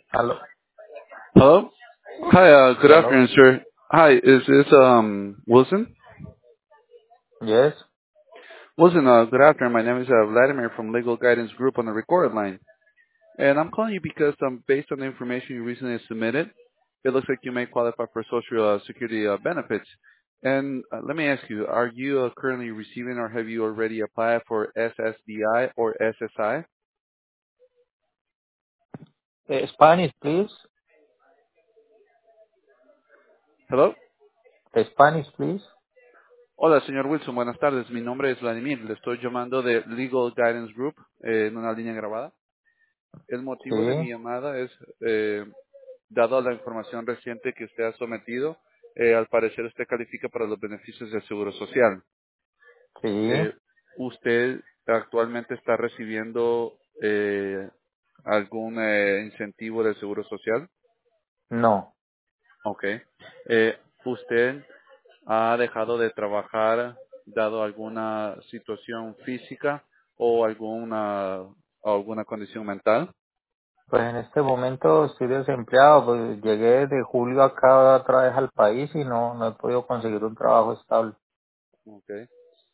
Hello. Hello? Hi, good Hello. afternoon, sir. Hi, is this Wilson? Yes. Wilson, good afternoon. My name is Vladimir from Legal Guidance Group on the recorded line. And I'm calling you because based on the information you recently submitted, it looks like you may qualify for Social Security benefits. And let me ask you, are you currently receiving or have you already applied for SSDI or SSI? Spanish, please. Hello? Spanish, please. Hola, señor Wilson. Buenas tardes. Mi nombre es Vladimir. Le estoy llamando de Legal Guidance Group en una línea grabada. El motivo de mi Sí. llamada es, dado la información reciente que usted ha sometido, al parecer usted califica para los beneficios del Seguro Social. Sí. Eh, ¿Usted actualmente está recibiendo algún incentivo del Seguro Social? No. Ok. ¿Usted ha dejado de trabajar dado alguna situación física o alguna condición mental? Pues en este momento estoy desempleado. Pues llegué de julio acá otra vez al país y no he podido conseguir un trabajo estable. Okay.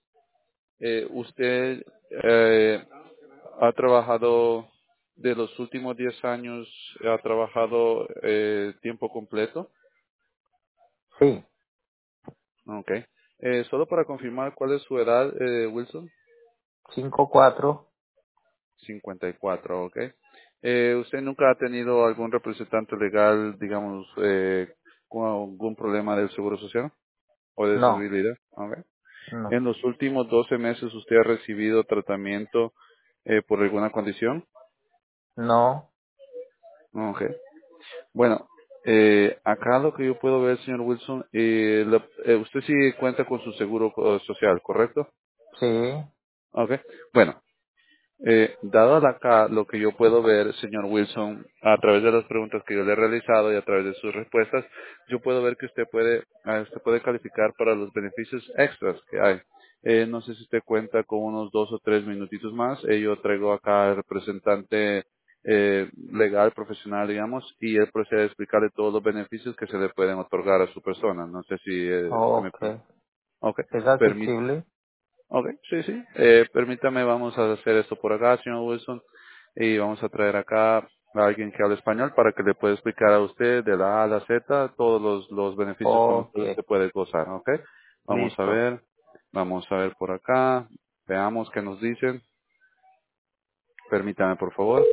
¿Usted ha trabajado de los últimos 10 años, ha trabajado tiempo completo? Sí. Okay. Solo para confirmar cuál es su edad, Wilson. 5-4. 54, okay. ¿Usted nunca ha tenido algún representante legal, digamos, con algún problema del Seguro Social o de No. disabilidad? Okay. No. ¿En los últimos 12 meses usted ha recibido tratamiento por alguna condición? No. Okay. Bueno, acá lo que yo puedo ver, señor Wilson, usted sí cuenta con su seguro social, ¿correcto? Sí. Okay. Bueno, dado acá lo que yo puedo ver, señor Wilson, a través de las preguntas que yo le he realizado y a través de sus respuestas, yo puedo ver que usted puede calificar para los beneficios extras que hay. No sé si usted cuenta con unos 2 o 3 minutitos más. Yo traigo acá al representante legal, profesional, digamos, y él procede a explicarle todos los beneficios que se le pueden otorgar a su persona. No sé si usted me... Ok. Ok, ¿Es permítame. accesible? Ok, sí, sí. Permítame, vamos a hacer esto por acá, señor Wilson, y vamos a traer acá a alguien que hable español para que le pueda explicar a usted de la A a la Z todos los beneficios con los Ok. que usted puede gozar, ok. Listo. Vamos a ver por acá, veamos qué nos dicen. Permítame, por favor.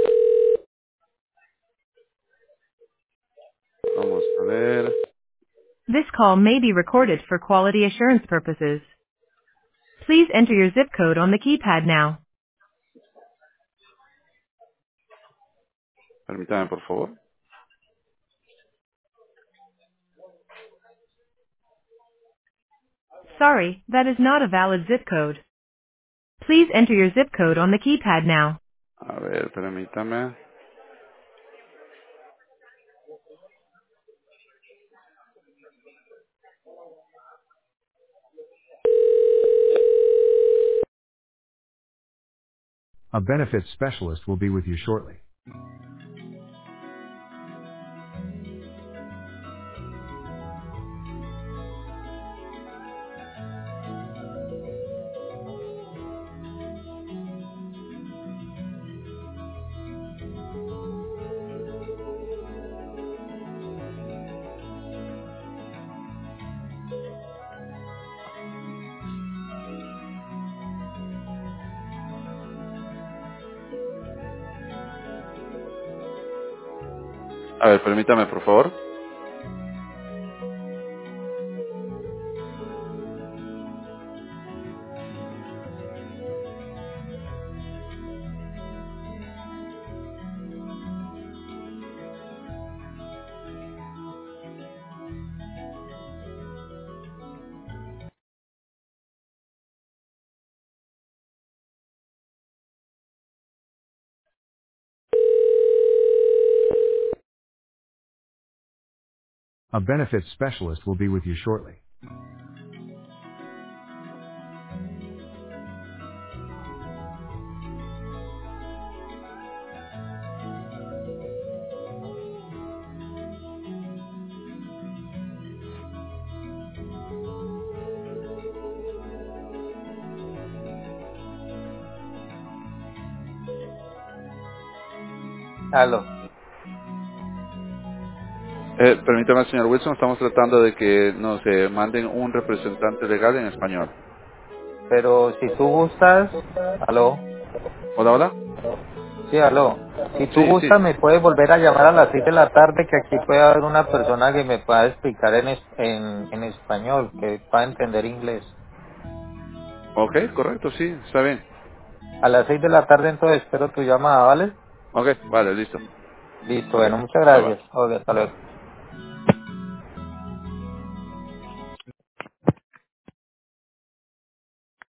Vamos a ver. This call may be recorded for quality assurance purposes. Please enter your zip code on the keypad now. Permítame, por favor. Sorry, that is not a valid zip code. Please enter your zip code on the keypad now. A ver, permítame. A benefits specialist will be with you shortly. A ver, permítame, por favor. A benefits specialist will be with you shortly. Aló. Permítame, señor Wilson, estamos tratando de que nos manden un representante legal en español. Pero si tú gustas, aló. Hola, hola. Sí, aló. Si tú Sí, sí. gustas, me puedes volver a llamar a las 6 de la tarde, que aquí puede haber una persona que me pueda explicar en español, que pueda entender inglés. Ok, correcto, sí, está bien. A las 6 de la tarde, entonces espero tu llamada, ¿vale? Ok, vale, listo. Listo, Ok, bueno, muchas bye bye. gracias. Ok, hasta luego.